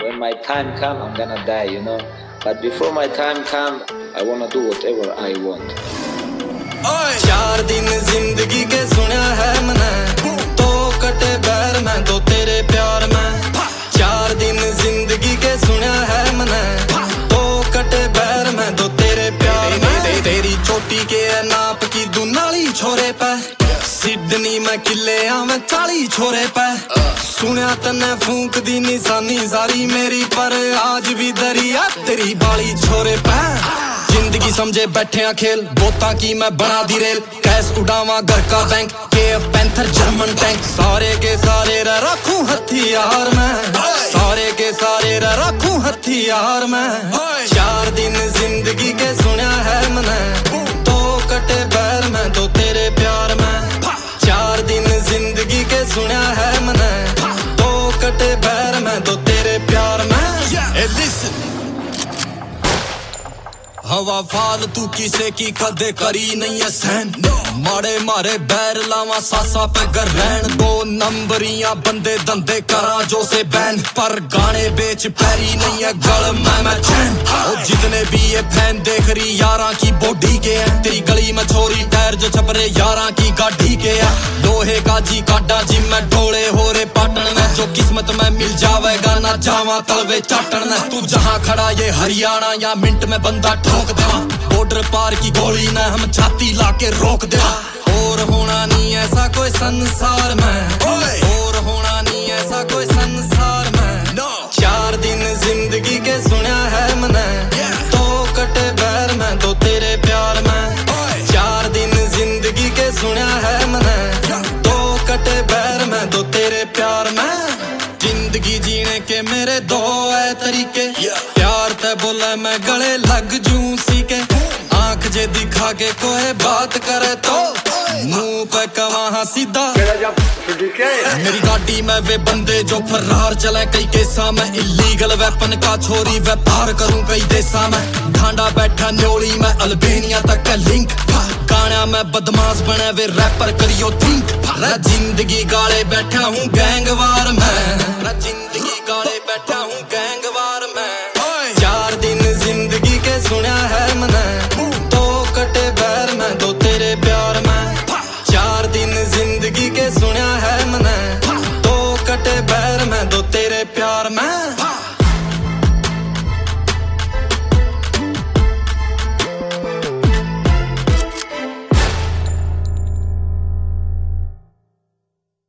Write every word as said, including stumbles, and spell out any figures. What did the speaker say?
when my time come, I'm gonna die, you know. But before my time come, I wanna do whatever I want. चार दिन जिंदगी के सुना है मैंने, तो कटे बैर मैं तो तेरे प्यार में। चार दिन जिंदगी के सुना है मैंने, तो कटे बैर मैं तो तेरे प्यार में। तेरी चोटी के नाप की दुनाली छोरे पे, सिडनी में किले में चाली छोरे पे। सुनिया तन्ने फूंक दी निशानी सारी मेरी, पर आज भी दरिया तेरी बाली छोरे पे। जिंदगी समझे बैठे आ खेल, बोता की मैं बना दी रेल। कैश उड़ावा घर का bank, KF panther German tank. सारे के सारे रखूं हथियार मैं, सारे के सारे रखूं हथियार मैं। चार दिन जिंदगी के सुना है मैंने, तो कटे बैर मैं तो तेरे प्यार में। चार दिन जिंदगी के सुना है मैंने, तो कटे बैर मैं तो तेरे प्यार में। Hey, listen. हवा फालतू किसे की कदे करी नहीं है सहन, माड़े मारे बैर लावा सासा पे कर रहन। दो नंबरियां बंदे धंधे करा जो से बैन, पर गाने बेच पैरी नहीं है गल मैं मैं चैन। और जितने भी ये फैन देख रही यारां की बॉडी के हैं, तेरी गली में छोरी टायर जो छपरे यारां की गाड़ी के है। लोहे का जी काटा जी मैं ढोले हो रे पाटन में, जो किस्मत में मिल जावेगा ना जावा तलवे चाटन में। तू जहां खड़ा ये हरियाणा या मिंट में बंदा ठोक देवा, बॉर्डर पार की गोली न हम छाती लाके रोक देवा। और होना नहीं ऐसा कोई संसार में, और होना नहीं ऐसा कोई संसार में। चार दिन जिंदगी के सुना है मैंने, तो कटे बैर मैं तो तेरे प्यार में। चार दिन जिंदगी के सुना है मैंने, तो कटे बैर मैं तो तेरे प्यार में। जिंदगी जीने के मेरे दो है तरीके, प्यार ते बोले मैं गले लग जूं सी के। आंख जे दिखा के कोई बात करे तो मुंह पे कवा सीधा। मेरी गाड़ी में वे बंदे जो फरार चले, कई केसा में इलीगल वेपन का छोरी व्यापार करूं कई देसा में। ढांडा बैठा न्योली में अल्बेनिया तक का लिंक, गाना में बदमाश बने वे रैपर करियो थिंक। जिंदगी गाले बैठा हूँ गैंगवार में, जिंदगी गाले बैठा हूँ गैंग